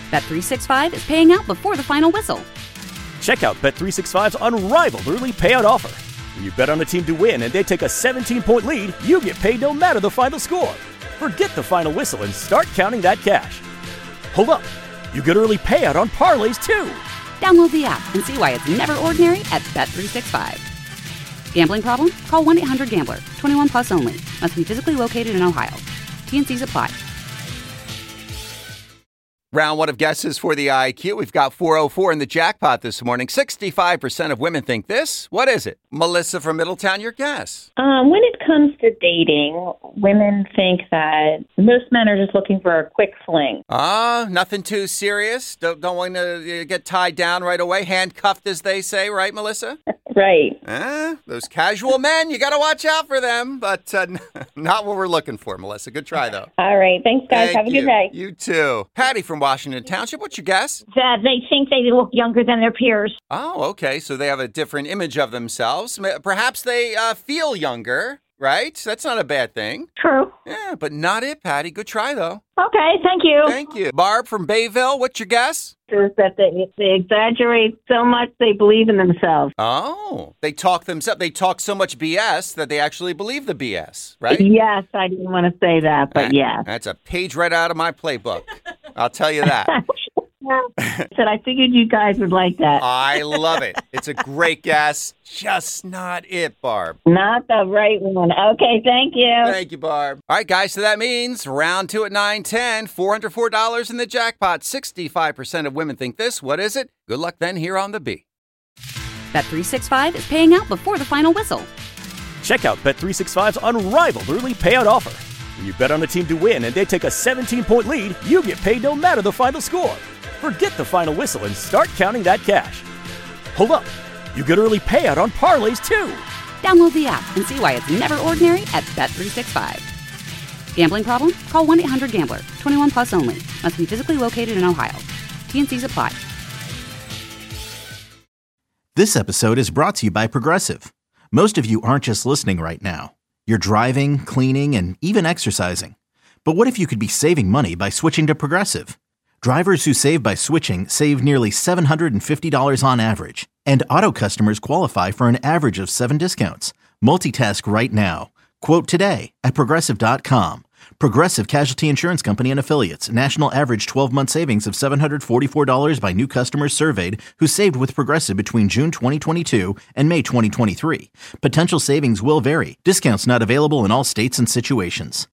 Bet365 is paying out before the final whistle. Check out Bet365's unrivaled early payout offer. When you bet on a team to win and they take a 17-point lead, you get paid no matter the final score. Forget the final whistle and start counting that cash. Hold up. You get early payout on parlays, too. Download the app and see why it's never ordinary at Bet365. Gambling problem? Call 1-800-GAMBLER. 21 plus only. Must be physically located in Ohio. T&Cs apply. Round one of guesses for the IQ. We've got 404 in the jackpot this morning. 65% of women think this. What is it? Melissa from Middletown, your guess. When it comes to dating, women think that most men are just looking for a quick fling. Nothing too serious. Don't want to get tied down right away. Handcuffed, as they say, right, Melissa? Right. Those casual men, you got to watch out for them. But not what we're looking for, Melissa. Good try, though. All right. Thanks, guys. Have a good day. You too. Patty from Washington Township, what's your guess? That they think they look younger than their peers. Oh, okay. So they have a different image of themselves. Perhaps they feel younger, right? That's not a bad thing. True. Yeah, but not it, Patty. Good try, though. Okay, thank you. Thank you. Barb from Bayville, what's your guess? Is that they exaggerate so much they believe in themselves. Oh, they talk so much BS that they actually believe the BS, right? Yes, I didn't want to say that, but yeah. That's a page right out of my playbook. I'll tell you that. Said I figured you guys would like that. I love it. It's a great guess. Just not it, Barb. Not the right one. Okay, thank you. Thank you, Barb. All right, guys, so that means round two at 9:10, $404 in the jackpot. 65% of women think this. What is it? Good luck then here on the B. Bet365 is paying out before the final whistle. Check out Bet365's unrivaled early payout offer. When you bet on a team to win and they take a 17-point lead, you get paid no matter the final score. Forget the final whistle and start counting that cash. Hold up. You get early payout on parlays, too. Download the app and see why it's never ordinary at Bet365. Gambling problem? Call 1-800-GAMBLER. 21 plus only. Must be physically located in Ohio. T&Cs apply. This episode is brought to you by Progressive. Most of you aren't just listening right now. You're driving, cleaning, and even exercising. But what if you could be saving money by switching to Progressive? Drivers who save by switching save nearly $750 on average. And auto customers qualify for an average of 7 discounts. Multitask right now. Quote today at Progressive.com. Progressive Casualty Insurance Company and Affiliates. National average 12-month savings of $744 by new customers surveyed who saved with Progressive between June 2022 and May 2023. Potential savings will vary. Discounts not available in all states and situations.